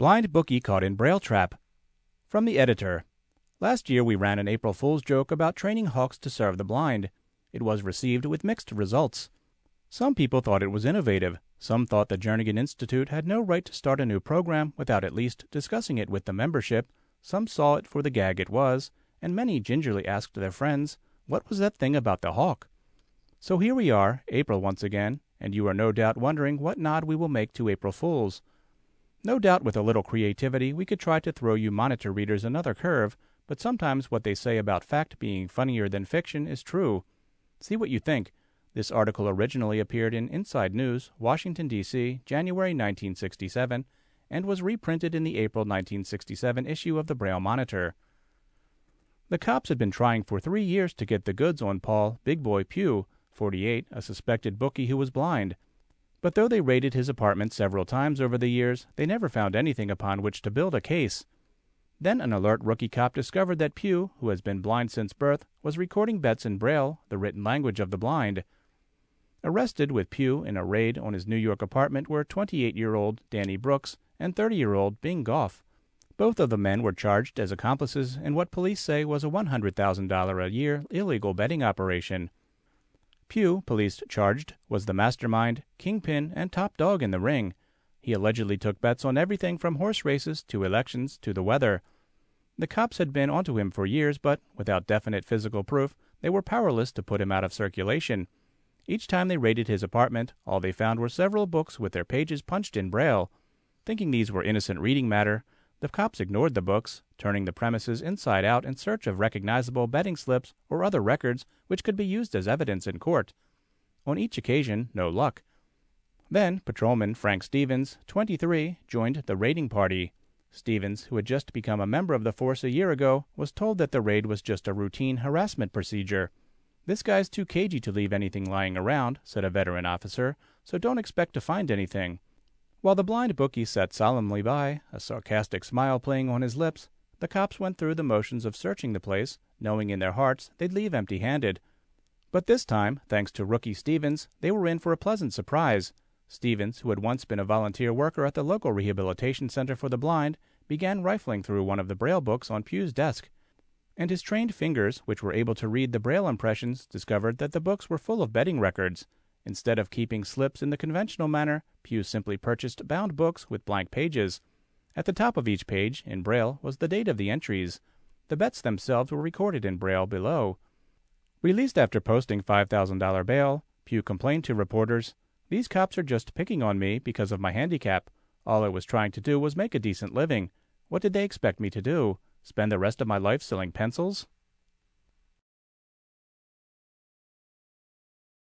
Blind bookie caught in Braille trap. From the editor. Last year we ran an April Fool's joke about training hawks to serve the blind. It was received with mixed results. Some people thought it was innovative. Some thought the Jernigan Institute had no right to start a new program without at least discussing it with the membership. Some saw it for the gag it was, and many gingerly asked their friends, what was that thing about the hawk? So here we are, April once again, and you are no doubt wondering what nod we will make to April Fools. No doubt with a little creativity we could try to throw you monitor readers another curve, but sometimes what they say about fact being funnier than fiction is true. See what you think. This article originally appeared in Inside News, Washington, D.C., January 1967, and was reprinted in the April 1967 issue of the Braille Monitor. The cops had been trying for 3 years to get the goods on Paul Big Boy Pugh, 48, a suspected bookie who was blind. But though they raided his apartment several times over the years, they never found anything upon which to build a case. Then an alert rookie cop discovered that Pugh, who has been blind since birth, was recording bets in Braille, the written language of the blind. Arrested with Pugh in a raid on his New York apartment were 28-year-old Danny Brooks and 30-year-old Bing Goff. Both of the men were charged as accomplices in what police say was a $100,000 a year illegal betting operation. Pugh, police charged, was the mastermind, kingpin, and top dog in the ring. He allegedly took bets on everything from horse races to elections to the weather. The cops had been onto him for years, but without definite physical proof, they were powerless to put him out of circulation. Each time they raided his apartment, all they found were several books with their pages punched in Braille. Thinking these were innocent reading matter, the cops ignored the books, turning the premises inside out in search of recognizable betting slips or other records which could be used as evidence in court. On each occasion, no luck. Then, Patrolman Frank Stevens, 23, joined the raiding party. Stevens, who had just become a member of the force a year ago, was told that the raid was just a routine harassment procedure. "This guy's too cagey to leave anything lying around," said a veteran officer, "so don't expect to find anything." While the blind bookie sat solemnly by, a sarcastic smile playing on his lips, the cops went through the motions of searching the place, knowing in their hearts they'd leave empty-handed. But this time, thanks to rookie Stevens, they were in for a pleasant surprise. Stevens, who had once been a volunteer worker at the local rehabilitation center for the blind, began rifling through one of the Braille books on Pugh's desk. And his trained fingers, which were able to read the Braille impressions, discovered that the books were full of betting records. Instead of keeping slips in the conventional manner, Pugh simply purchased bound books with blank pages. At the top of each page, in Braille, was the date of the entries. The bets themselves were recorded in Braille below. Released after posting $5,000 bail, Pugh complained to reporters, "These cops are just picking on me because of my handicap. All I was trying to do was make a decent living. What did they expect me to do? Spend the rest of my life selling pencils?"